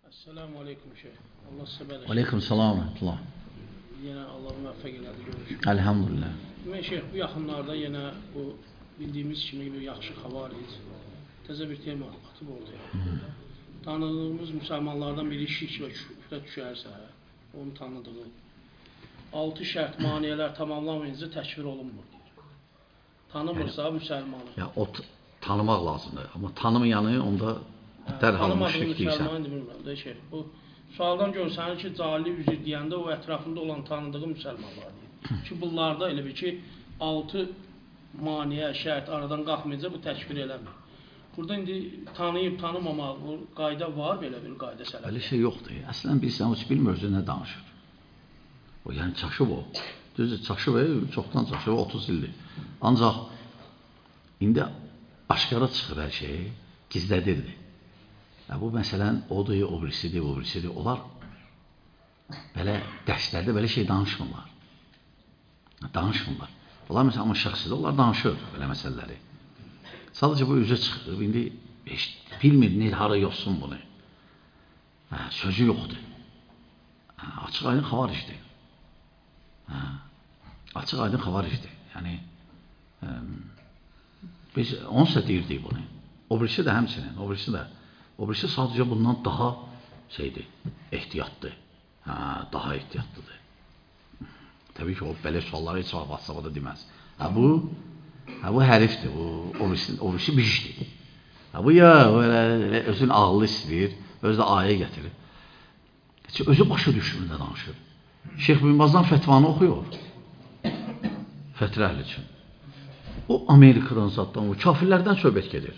Esselamu Aleyküm Şeyh. Allah sizə bərəkət. Aleyküm salam. Yenə Allah müvəffəq elədi görüşürük. Elhamdülillah. Demək Şeyh, bu yaxınlarda yenə bu bildiyimiz kimi bir yaxşı xavaric təzə bir tema atıb ortaya. Tanıdığımız müsəlmanlardan biri şirk və küfrə düşərsə, onu tanıdığı 6 şərt maniyələr tamamlamayınca təkfir olunmur deyir. Tanımırsa müsəlmanı. Ya o tanımaq lazımdır. Amma tanımayanı onda dərhal müşrik deyirsən. Müsəlmanı demirəm də şey. Bu sualdan görsənir ki, cahillik üzr deyəndə o ətrafında olan tanıdığı müsəlmanlar deyir. Ki bunlarda elə bir ki 6 maniyə, şərt aradan qalxmayınca bu təkfir eləmir. Burada indi tanıyıb tanımamaq bu qayda var, belə bir qayda sələf. Belə şey yoxdur. Əslən bilsən, heç bilmir nə danışır. O yəni çaşıb o. Düzdür, çaşıb, çoxdan çaşıb, 30 ildir. Ancaq indi aşkara çıxır hər şey, gizlədirdi. Bu məsələn, odur, o birisidir, o birisidir. Onlar belə dərslərdə belə şey danışmırlar. Danışmırlar. Onlar məsələn, amma şəxsidə onlar danışır belə məsələləri. Sadəcə bu üzə çıxıb, indi heç bilmir, hara yoxsun bunu. Sözü yoxdur. Açıq aydın xavaricdir. Açıq aydın xavaricdir. Yəni, biz onsa deyirdik bunu. O birisi də həmçinin, o birisi də. O birisi sadəcə bundan daha şeydir, ehtiyatdır. Daha ehtiyatlıdır. Təbii ki, o belə sualları heç vaxt WhatsApp-da deməz. Bu hərifdir, o birisi bir işdir. Bu ya, özün ağlı istəyir, özü də ayə gətirir. Özü başı düşmür də danışır. Şeyx bin Bazdan fətvanı oxuyur. Fətrə əhli üçün. O Amerikadan zatdan, o kafirlərdən söhbət gedir.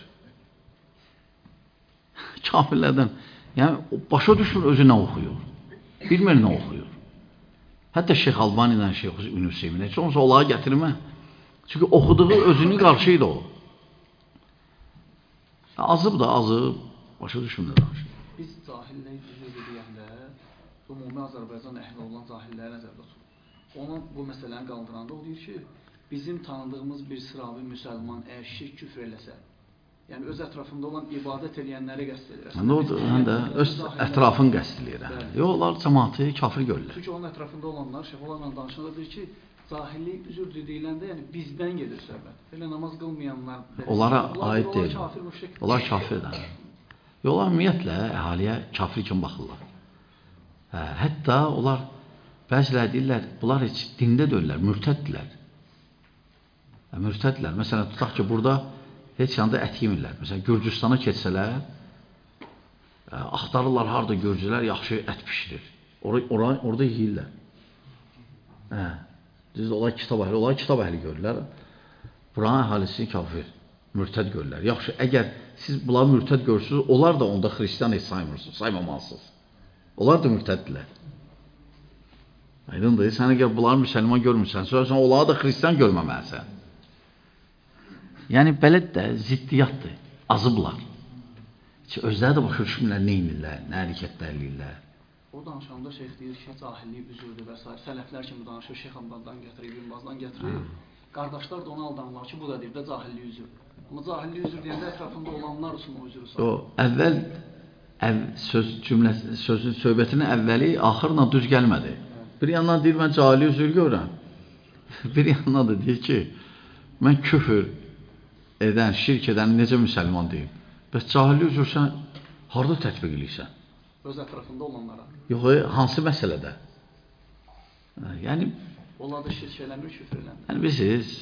Kafirlərdən, yəni başa düşmür özü nə oxuyur. Bilmir nə oxuyur. Hətta Şeyx Albani'dən Şeyx Hüseyminə heç olmasa olağa gətirmə. Çünki oxuduğu özünün qarşıydı o. Azıb da azıb, başa düşmür də danışır. Biz cahillik düzü deyəndə, ümumi Azərbaycan əhli olan cahilləri nəzərdə tutur. Onu bu məsələni qaldıranda o deyir ki, bizim tanıdığımız bir sıravi müsəlman əgər şirk küfr eləsə, yəni öz ətrafında olan ibadət edənləri qəsd edir. Həm də öz ətrafını qəsd edir. Yox, onlar cəmaatı kafir görürlər. Çünki onun ətrafında olanlar, şəxolarla danışanda deyir ki, cahillik üzr deyiləndə, yəni bizdən gedir söhbət. Elə namaz qılmayanlar, onlara aid deyil. Onlar kafirdir. Onlar ümumiyyətlə əhaliyə kafir kimi baxırlar. Hətta onlar bəziləri deyirlər, bunlar heç dində deyirlər, mürtəddirlər. Mürtəddirlər. Məsələn, tutaq ki, burada heç yanda ət yemirlər. Məsələn, Gürcüstana keçsələr, axtarırlar, harada Gürcülər yaxşı ət pişirir. Orada yeyirlər. Düzdür, onlar kitab əhli görürlər. Buranın əhalisi kafir, mürtəd görürlər. Yaxşı, əgər siz bunları mürtəd görürsünüz, onlar da onda xristiyan heç saymırsınız, saymamalısınız. Onlar da mürtəddirlər. Aydındır, sən əgər bunları müsəlman görmürsən, sonra onları da xristiyan görməməlisən. Yəni, belə də ziddiyyatdır, azıblar. Özləri də başa düşmürlər, nə inirlər, nə hərəkətlər eləyirlər. O danışanda şeyx deyir ki, cahillik üzürdür və s. Sələflər kimi danışır, Şeyx Ambazdan gətirir, İbn Bazdan gətirir. Qardaşlar da ona aldanırlar ki, bu da deyir də cahillik üzürdür. Amma cahillik üzür deyəndə ətrafında olanlar üçün o üzürü sayır. Sözün söhbətinin əvvəli axırla düz gəlmədi. Bir yandan deyir, mən cahillik üzür görürəm. Bir yandan da deyir ki, mən küfür edən, şirk edən necə müsəlman deyim. Bəs cahillik üzürsən, harada tətbiq edirsən? Öz ətrafında olanlara. Yox, hansı məsələdə? Yəni, onlar da şirk eləmir, küfür eləmir. Yəni, biz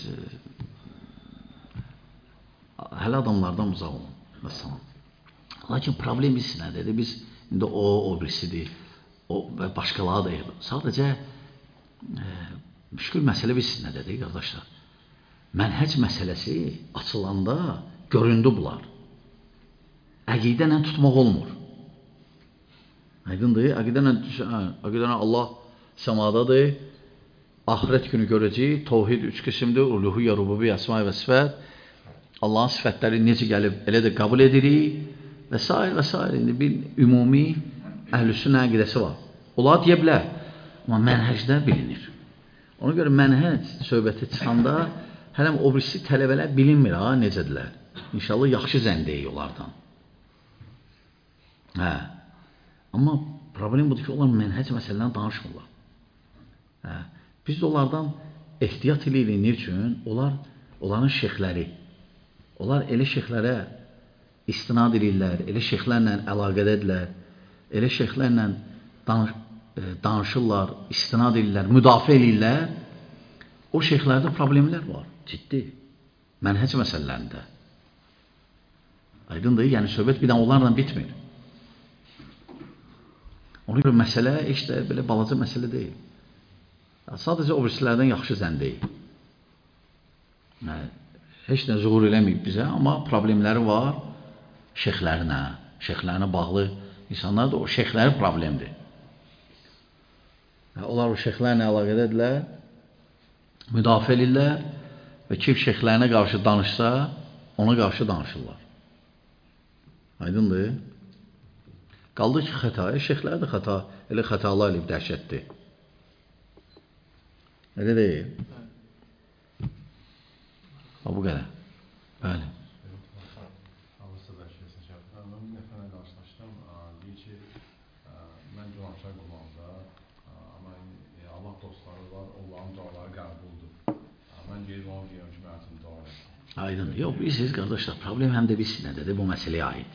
hələ adamlardan uzaq olun. Məsələn. Lakin problem biz nədir? Biz, indi o birisidir, və başqaları da eydir. Sadəcə, müşkül məsələ biz nədədir, qardaşlar? Mənhəc məsələsi açılanda göründü bunlar. Əqidənlə tutmaq olmur. Aydındır, əqidənlə Allah səmadadır, axirət günü görəcək, təvhid 3 qismdir, uluhiyyə, rububiyyə, əsma və sifət, Allahın sifətləri necə gəlib, elə də qəbul edirik və s. və s. İndi bir ümumi əhlüsünnə əqidəsi var. Onlar deyə bilər, amma mənhəcdə bilinir. Ona görə mənhəc söhbəti çıxanda hələm o birisi tələbələr bilinmir, necədirlər. İnşallah yaxşı zənd deyik onlardan. Amma problem budur ki, onlar mənhəc məsələlərini danışmırlar. Biz də onlardan ehtiyat eləyirik. Niçin? Onların şeyxləri. Onlar elə şeyxlərə istinad edirlər, elə şeyxlərlə əlaqədədirlər, elə şeyxlərlə danışırlar, istinad edirlər, müdafiə edirlər. O şeyxlərdə problemlər var, ciddi. Mənhəc məsələlərində. Aydındır, yəni söhbət bir də onlarla bitmir. Ona görə məsələ heç də belə balaca məsələ deyil. Sadəcə o birisilərdən yaxşı zənn deyil. Heç nə zuhur eləməyib bizə, amma problemləri var şeyxlərinə bağlı insanlar da o şeyxləri problemdir. Onlar o şeyxlərlə əlaqədədirlər, müdafiə edirlər və kim şeyxlərinə qarşı danışsa, ona qarşı danışırlar. Aydındır? Qaldı ki, xəta, şeyxlər də xəta, elə xətalar eləyib dəhşətdir. Elə deyil. Bu qədər. Bəli. Mən bir nəfərlə qarşılaşdım. Deyir ki, mən günahkar qulağımda, amma Allah dostları var, onların duaları qəbuldur. Mən gelib onu deyirəm ki, mən üçün dua edin. Aydın. Yox, bilirsiniz, qardaşlar, problem həm də bilsinədir, bu məsələyə aid.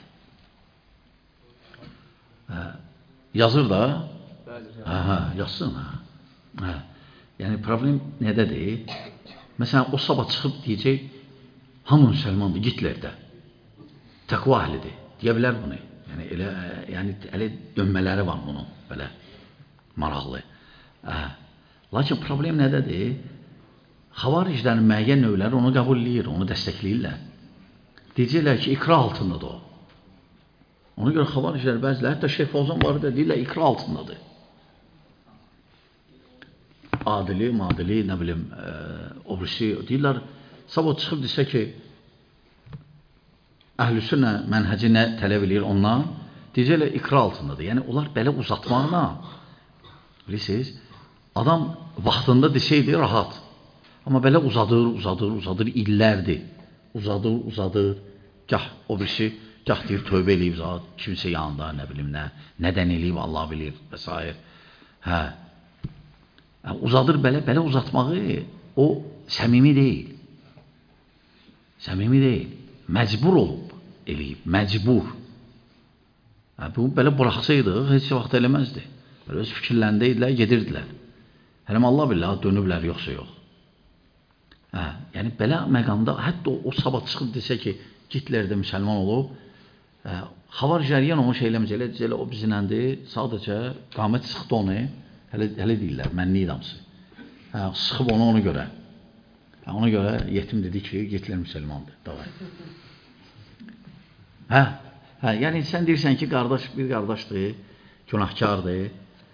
Yazır da. Yazsın. Yəni, problem nədədir? Məsələn, o sabah çıxıb deyəcək, hamı müsəlmandır, Hitlerdə. Təqva əhlidir. Deyə bilər bunu. Yəni, elə dönmələri var bunun, belə maraqlı. Lakin problem nədədir? Xavariclərin müəyyən növləri onu qəbul edir, onu dəstəkləyirlər. Deyəcəklər ki, iqra altındadır o. Ona görə xavariclər bəziləri, hətta Şeyx Fozan var da, deyirlər, iqra altındadır. Adili, nə bilim, obrisi, deyirlər, sabah çıxıb desə ki, əhlüsünə mənhəci nə tələb edir ondan, deyəcəklər, iqra altındadır. Yəni, onlar belə uzatmaqla, bilirsiniz, adam vaxtında desəydi, rahat. Amma belə uzadır, illərdir. Uzadır, gah obrisi, gah deyir, tövbə eləyib zat, kimsə yanında, nə bilim, nədən eləyib, Allah bilir, və s. Uzadır belə uzatmağı, o səmimi deyil. Səmimi deyil. Məcbur olub eləyib, məcbur. Bu, belə buraxsaydıq, heç vaxt eləməzdi. Öz fikirlərindəydilər, gedirdilər. Hələm Allah billah, dönüblər, yoxsa yox. Yəni, belə məqamda, hətta o sabah çıxıb desə ki, Hitlerdə müsəlman olub, xavaricəriyən onu şey eləməcəklər, o bizinəndir, sadəcə qamət sıxdı onu, hələ deyirlər, mənli idamsı. Sıxıb onu ona görə. Ona görə yetim dedi ki, Hitler müsəlmandır. Yəni, sən deyirsən ki, bir qardaşdır, günahkardır.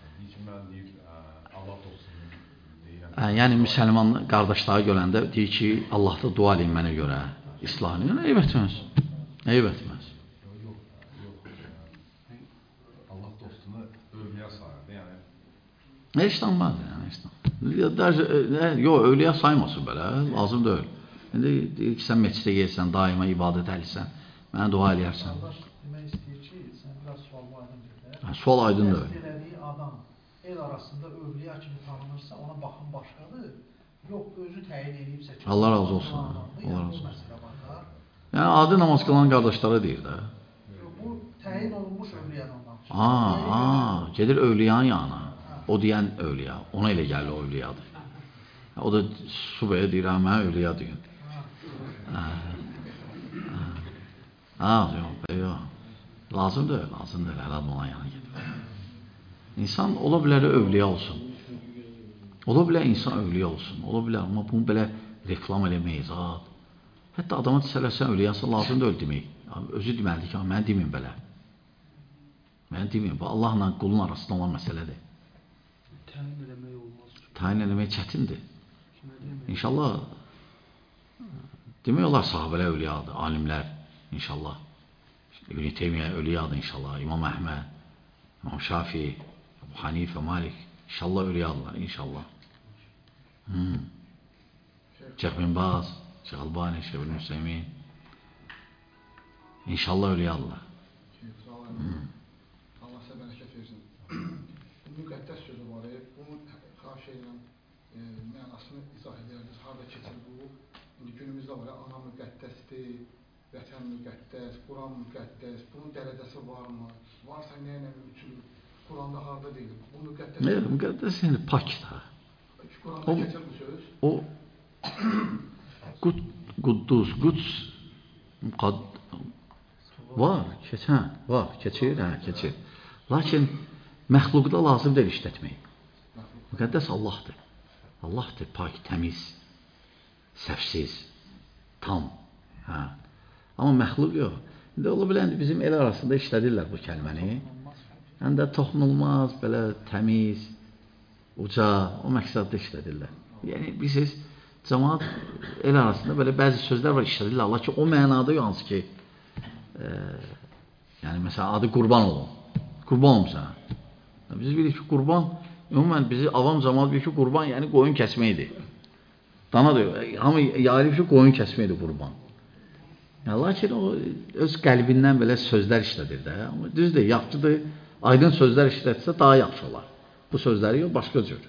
Yəni, müsəlman qardaşları görəndə deyir ki, Allah da dua edin mənə görə. İslahını, nə eyb etməz. Nə eyb etməz. Allah dostunu övliya sayırdı, yəni. Heç tanımaz, yəni. Yox, övliya saymasın belə, lazım deyil. İndi deyir ki, sən meçidə gelsən, daima ibadət əhlisən, mənə dua eləyərsən. Qardaş demək istəyir ki, sən biraz sual aydın deyir. Sual aydın deyil. Qəsd elədiyi adam el arasında övliya kimi tanınırsa, ona baxın başqadır. Yox, özü təyin edibsə ki, Allah razı olsun. Allah razı olsun. Yəni, adi namaz qılan qardaşlara deyir də. Bu, təyin olunmuş övliyadan danışır. Gedir övliyanın yanına. O deyən övliya. Ona elə gəlir o övliyadır. O da subaya deyir, mən övliya deyir. Yox. Lazım deyil, hələ olan yana gedir. İnsan ola bilər övliya olsun. Ola bilər insan övliya olsun. Ola bilər, amma bunu belə reklam eləməyiz. Hətta adama desələr, sən övliyası lazım deyil demək. Özü deməlidir ki, mən deməyim belə. Mən deməyim, bu Allahla qulun arasında olan məsələdir. Təyin eləmək olmaz. Təyin eləmək çətindir. İnşallah, demək olar sahabələ övliyadır, alimlər, inşallah. İbn-i Teymiyyə övliyadır, inşallah. İmam Əhməd, İmam Şafi, Əbu Hanifə, Malik, inşallah övliyadırlar, inşallah. Şeyh bin Baz, Şeyh Albani, Şeyh bin Hüseymin, inşallah övliyadırlar. Allah sizə bərəkət şeylə mənasını izah edərdiniz. Harda keçir bu? İndi günümüzdə var ya, ana müqəddəsdir, vətən müqəddəs, Quran müqəddəs. Bunun dərəcəsi varmı? Varsa nə ilə ölçülür? Quranda harda deyil? Bu müqəddəs. Ne müqəddəs yəni pakdır. Quranda keçir bu söz. O Quddus, Quds var, keçir, keçir. Lakin məxluqda lazım deyil işlətmək. Müqəddəs Allahdır. Allahdır, pak, təmiz, səhvsiz, tam. Amma məxluq yox. İndi ola bilən bizim el arasında işlədirlər bu kəlməni. Həm də toxunulmaz, belə təmiz, uca, o məqsəddə işlədirlər. Yəni, bilirsiniz, cəmaat el arasında belə bəzi sözlər var işlədirlər. Allah ki, o mənada yox, hansı ki, yəni, məsələn, adı qurban olun. Qurban olun sənə. Biz bilirik ki, qurban, ümumən bizi avam cəmaat bilir ki, qurban, yəni qoyun kəsməkdir. Dana da yox, hamı yarıyıb ki, qoyun kəsməkdir qurban. Yəni, lakin o, öz qəlbindən belə sözlər işlədir də. Amma düzdür, yaxşıdır, aydın sözlər işlətsə daha yaxşı olar. Bu sözləri yox, başqa cür.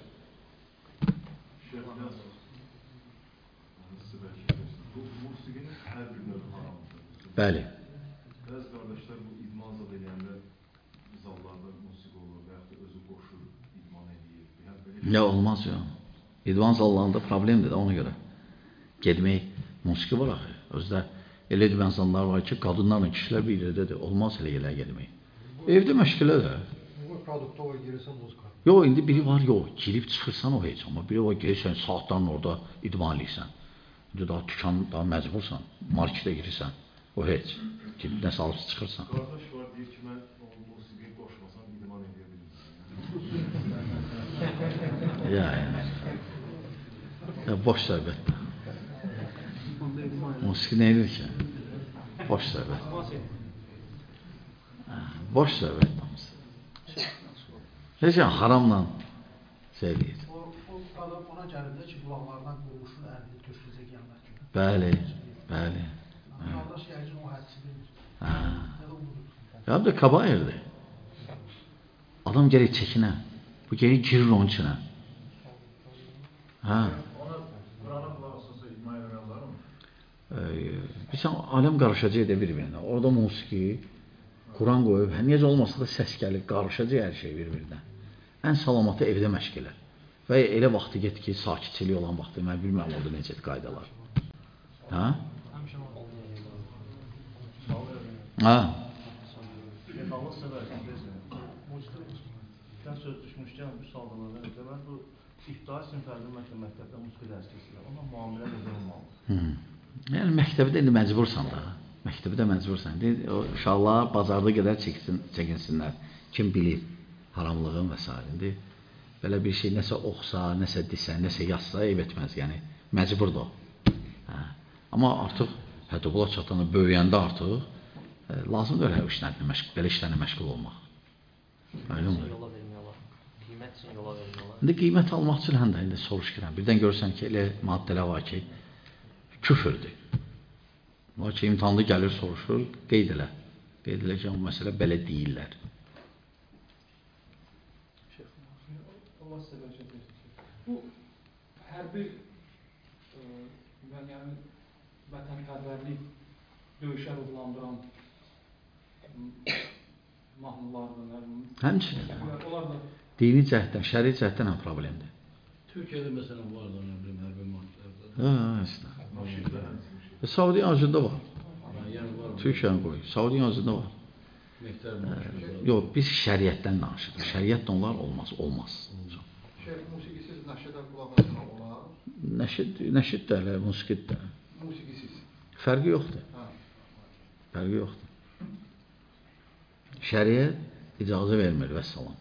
Bəli. Bəzi qardaşlar bu idman zad eləyəndə zallarda musiqi olur və yaxud da özü qoşur, idman eləyir. Nə olmaz yox. İdman zallarında problemdir də ona görə. Gedmək, musiqi var axı. Özdə elə idman zallar var ki, qadınlarla kişilər bir yerdədir. Olmaz elə yerlərə gedmək. Evdə məşğulə də. Produkta var, girirsən muzika. Yox, indi biri var, yox. Girib çıxırsan o heç. Amma biri var, gelirsən, saatların orada idman eləyirsən. İndi daha tükan, daha məcbursan. Marketə girirsən. O heç. Girib nəsə alıb çıxırsan. Qardaş var, deyir ki, mən musiqiyi qoşmasam idman edə bilmirəm. Ya, boş söhbətdir. Musiqi nə edir ki? Boş söhbət. Boş söhbət namısı. Heç haramla şey eləyir. O adam ona gəlirdə ki, qulaqlardan qurmuşun əlini töküləcək gəlmək kimi. Bəli, bəli. Qardaş gələcək o hədisi bilir. Ya bir də kabayirdir. Adam gələk çəkinə. Bu gələk girir onun içinə. Ona Qurana qulaq asılsa idman eləmək olar mı? Bilsən, aləm qarışacaq edə bir-birinə. Orada musiqi, Quran qoyub, necə olmasa da səs gəlir, qarışacaq hər şey bir-birinə. Ən salamatı evdə məşq elə. Və elə vaxtı get ki, sakitçilik olan vaxtı, mən bilmirəm orada necədir qaydalar. Hə? Hə? Allah sevərsən, sən söz düşmüşkən, bu saldalardan demək, bu İbtidai siniflərdə məktəbdə musiqi dərs keçirlər. Ondan müamilə necə olmalıdır? Yəni, məktəbdə indi məcbursan da. Məktəbdə məcbursan. Uşaqlar bazarda qədər çəkinsinlər. Kim bilir haramlığın və s. İndi belə bir şey nəsə oxsa, nəsə desə, nəsə yazsa, eyb etməz. Yəni, məcburdur o. Amma artıq, hətta bula çatanda, böyüyəndə artıq lazımdır belə işlərlə məşğul olmaq. Öyle mi? İndi qiymət almaq üçün həm də indi soruşuram. Birdən görürsən ki, elə maddələr var ki, küfürdür. Var ki, imtihanda gəlir, soruşur, qeyd elə. Qeyd elə ki, o məsələ belə deyirlər. Bu, hər bir vətənpərvərlik döyüşə ruhlandıran mahnılardır. Həmçinin. Onlar da Dini cəhətdən, şəri cəhətdən həm problemdir. Türkiyədə məsələn var da, hərbi marşlarda. Saudi Arabistada var. Türkiyənin qoyur. Saudi Arabistada var. Yox, biz şəriətdən danışırıq. Şəriətlə onlar olmaz. Musiqisiz nəşədə qulaq asmaq olar? Nəşid də elə, musiqid də. Musiqisiz. Fərqi yoxdur. Şəriət icazə vermir, vəssalam.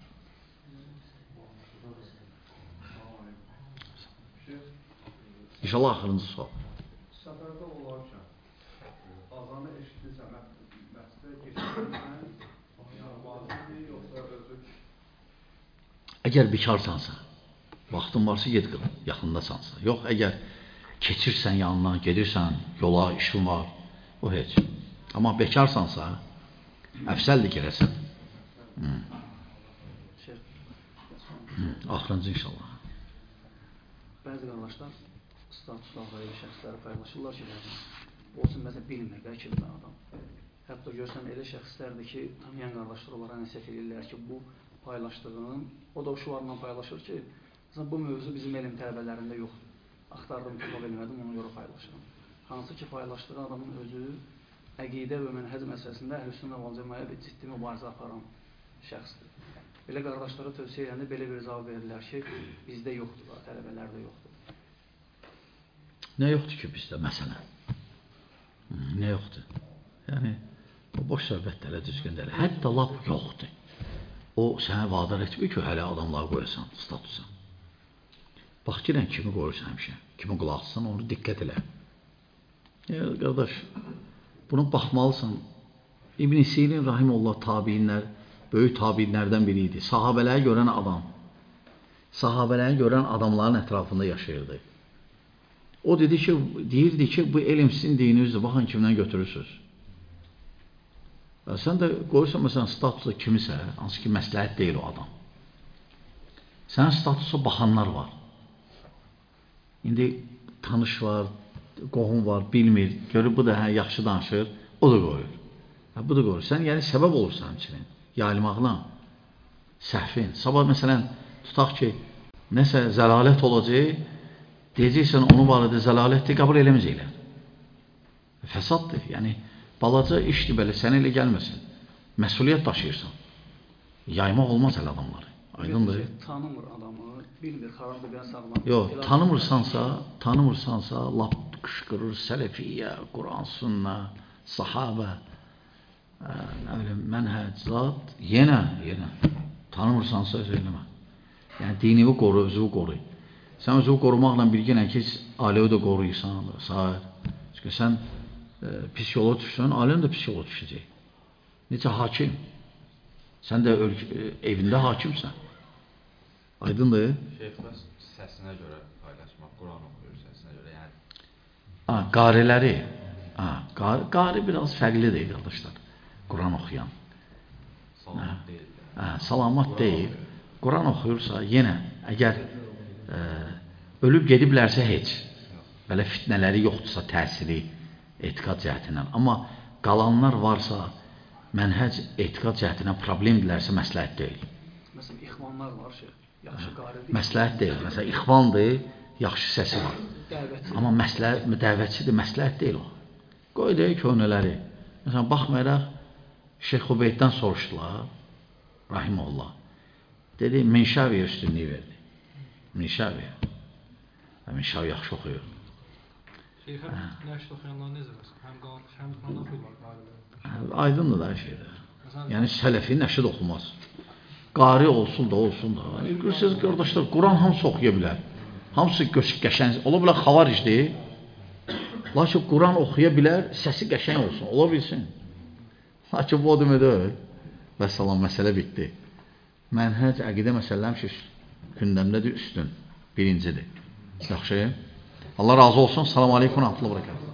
İnşallah axırıncı sual. Səfərdə olarkən azanı eşitdirsə, məscidə keçirsən, vacibdir, yoxsa özü? Əgər bikarsansa, vaxtın varsa ged qıl, yaxındasansa. Yox, əgər keçirsən yanına, gedirsən, yola, işin var, o heç. Amma bekarsansa, əfsəldir girəsən. Axırıncı inşallah. bəzi qardaşlar statuslarla elə şəxsləri paylaşırlar ki, olsun məsələn bilmir, bəlkə bilmir adam. Hətta görsən elə şəxslərdir ki, tanıyan qardaşlar onlara nəsihət edirlər ki, bu paylaşdığın, o da uşularla paylaşır ki, bu mövzu bizim elm tələbələrində yoxdur. Axtardım, tapa bilmədim, ona görə paylaşıram. Hansı ki, paylaşdığı adamın özü əqidə və mənhəc məsələsində Əhl-i-Sünnə vəl Cəmaəyə bir ciddi mübarizə aparan şəxsdir. Belə qardaşlara tövsiyə edəndə belə bir cavab verirlər ki, bizdə yoxdur, tələbələrdə yoxdur. Nə yoxdur ki bizdə, məsələn? Nə yoxdur? Yəni, o boş söhbətlərə düzgün deyil. Hətta lap yoxdur. O, sənə vadar etmir ki, hələ adamları qoyasan, statusa. Bax, girən kimi qoyursan həmişə, kimi qulaqsın, onu diqqət elə. Qardaş, bunu baxmalısan. İbn-i Sirin, rahimullah, tabiinlər, böyük tabiinlərdən biri idi. Sahabələri görən adam, sahabələri görən adamların ətrafında yaşayırdı. O deyirdi ki, bu elm sizin dininizdir, baxın kimdən götürürsünüz. Sən də qoyursan, məsələn, statusa kimisə, hansı ki, məsləhət deyil o adam. Sənin statusa baxanlar var. İndi tanış var, qohum var, bilmir, görür, bu da yaxşı danışır, o da qoyur. Bu da qoyur. Sən yəni səbəb olursan həmçinin, yayılmaqla, səhvin. Sabah, məsələn, tutaq ki, nəsə zəlalət olacaq, deyəcəksən, onu barədə zəlalətdir, qəbul eləməyəcəklər. Fəsaddır, yəni, balaca işdir belə, sənə elə gəlməsin. Məsuliyyət daşıyırsan. Yaymaq olmaz hələ adamları. Aydındır. Tanımır adamı, bilmir, xarabdır, ben sağlam. Yox, tanımırsansa, lap qışqırır, sələfiyyə, Quran, sünnə, sahabə, mənhəc, zat, yenə, tanımırsansa öz eləmə. Yəni, dinini qoru, özünü qoru. Sən özünü qorumaqla bilginə ki, aləvi də qoruyursan, sair. Çünki sən pis yola düşsən, aləm də pis yola düşəcək. Necə hakim? Sən də evində hakimsən. Aydındır? Şeyx, bəs səsinə görə paylaşmaq, Quran oxuyur səsinə görə, yəni... Qariləri, qari biraz fərqlidir, qardaşlar, Quran oxuyan. Salamat deyil. Salamat deyil. Quran oxuyursa, yenə, əgər ölüb gediblərsə heç, belə fitnələri yoxdursa təsiri, etiqad cəhətindən. Amma qalanlar varsa, mənhəc etiqad cəhətindən problemdirlərsə məsləhət deyil. Məsələn, ixvanlar var şey, yaxşı qari deyil. Məsləhət deyil. Məsələn, ixvandır, yaxşı səsi var. Amma dəvətçidir, məsləhət deyil o. Qoy deyək köhnələri. Məsələn, baxmayaraq, Şeyx Xubeyddən soruşdular, rahimullah. Dedi, Minşaviyə üstünlüyü verdi. Minşaviyə. Minşav yaxşı oxuyur. Şeyx, nəşd oxuyanlar necə bəs? Həm Quran oxuyurlar qariləri. Aydındır da şeydir. Yəni, sələfi nəşid oxumaz. Qari olsun da. Görürsünüz, qardaşlar, Quran hamısı oxuya bilər. Hamısı qəşəng, ola bilər xavaricdir. Lakin Quran oxuya bilər, səsi qəşəng olsun, ola bilsin. Lakin bu o deməkdir. Vəssalam, məsələ bitdi. Mənhəc, əqidə məsələm ki, gündəmdədir, üstün, birincidir. Yaxşı. Allah razı olsun. Salamu aleykum, rahmetullah, bərəkət.